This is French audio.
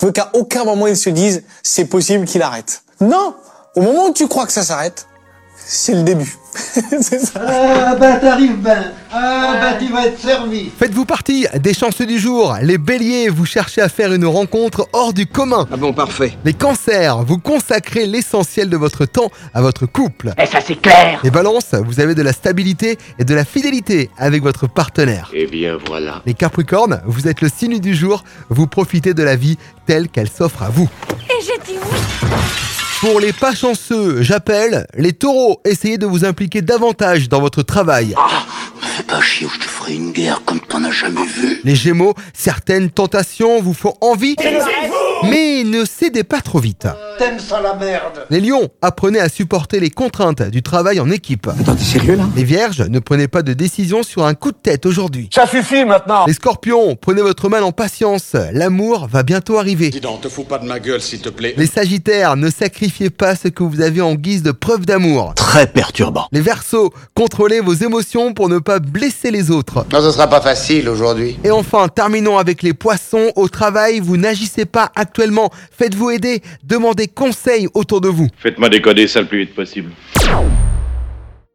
veux qu'à aucun moment ils se disent c'est possible qu'il arrête. Non, au moment où tu crois que ça s'arrête, c'est le début. C'est ça. Ah bah t'arrives ben. Ah bah tu vas être servi. Faites-vous partie des chanceux du jour. Les béliers, vous cherchez à faire une rencontre hors du commun. Ah bon, parfait. Les cancers, vous consacrez l'essentiel de votre temps à votre couple. Et ça c'est clair. Les balances, vous avez de la stabilité et de la fidélité avec votre partenaire. Eh bien voilà. Les capricornes, vous êtes le signe du jour, vous profitez de la vie telle qu'elle s'offre à vous. Et j'ai dit oui. Pour les pas chanceux, j'appelle les taureaux. Essayez de vous impliquer davantage dans votre travail. Fais pas chier ou je te ferai une guerre comme t'en as jamais vu. Les gémeaux, certaines tentations vous font envie, mais ne cédez pas trop vite. T'aimes ça la merde. Les lions, apprenez à supporter les contraintes du travail en équipe. Attends, t'es sérieux là? Les vierges, ne prenez pas de décision sur un coup de tête aujourd'hui. Ça suffit maintenant. Les scorpions, prenez votre mal en patience. L'amour va bientôt arriver. Dis donc, te fous pas de ma gueule s'il te plaît. Les sagittaires, ne sacrifiez pas ce que vous avez en guise de preuve d'amour. Très perturbant. Les verseaux, contrôlez vos émotions pour ne pas blesser les autres. Non, ce sera pas facile aujourd'hui. Et enfin, terminons avec les poissons. Au travail, vous n'agissez pas actuellement. Faites-vous aider. Demandez conseil autour de vous. Faites-moi décoder ça le plus vite possible.